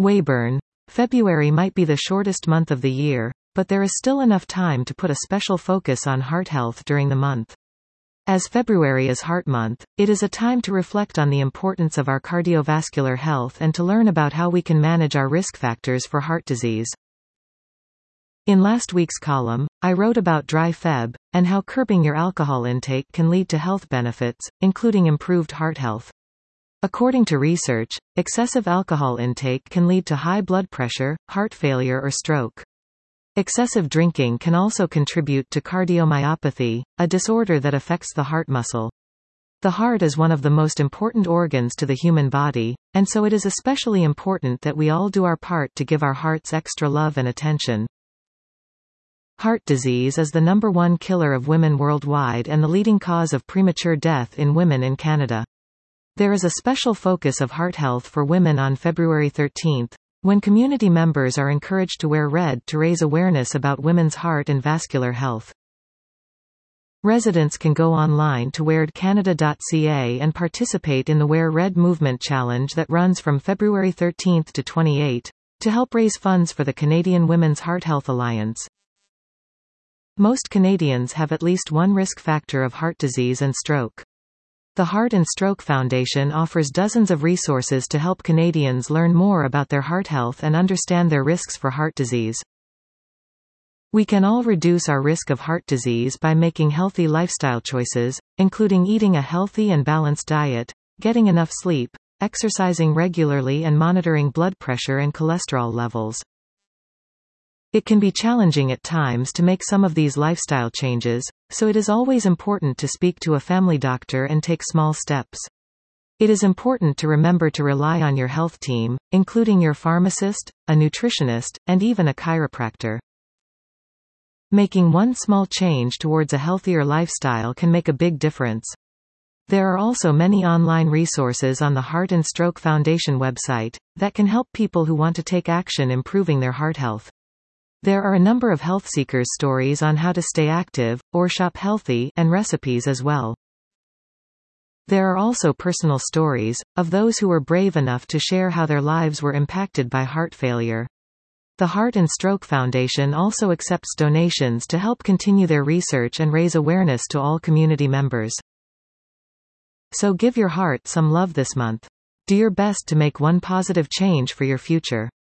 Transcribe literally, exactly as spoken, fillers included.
Weyburn. February might be the shortest month of the year, but there is still enough time to put a special focus on heart health during the month. As February is Heart Month, it is a time to reflect on the importance of our cardiovascular health and to learn about how we can manage our risk factors for heart disease. In last week's column, I wrote about dry Feb, and how curbing your alcohol intake can lead to health benefits, including improved heart health. According to research, excessive alcohol intake can lead to high blood pressure, heart failure or stroke. Excessive drinking can also contribute to cardiomyopathy, a disorder that affects the heart muscle. The heart is one of the most important organs to the human body, and so it is especially important that we all do our part to give our hearts extra love and attention. Heart disease is the number one killer of women worldwide and the leading cause of premature death in women in Canada. There is a special focus of heart health for women on February thirteenth, when community members are encouraged to wear red to raise awareness about women's heart and vascular health. Residents can go online to wear canada dot c a and participate in the Wear Red Movement Challenge that runs from February thirteenth to twenty-eighth, to help raise funds for the Canadian Women's Heart Health Alliance. Most Canadians have at least one risk factor of heart disease and stroke. The Heart and Stroke Foundation offers dozens of resources to help Canadians learn more about their heart health and understand their risks for heart disease. We can all reduce our risk of heart disease by making healthy lifestyle choices, including eating a healthy and balanced diet, getting enough sleep, exercising regularly and monitoring blood pressure and cholesterol levels. It can be challenging at times to make some of these lifestyle changes, so it is always important to speak to a family doctor and take small steps. It is important to remember to rely on your health team, including your pharmacist, a nutritionist, and even a chiropractor. Making one small change towards a healthier lifestyle can make a big difference. There are also many online resources on the Heart and Stroke Foundation website that can help people who want to take action improving their heart health. There are a number of health seekers' stories on how to stay active, or shop healthy, and recipes as well. There are also personal stories, of those who were brave enough to share how their lives were impacted by heart failure. The Heart and Stroke Foundation also accepts donations to help continue their research and raise awareness to all community members. So give your heart some love this month. Do your best to make one positive change for your future.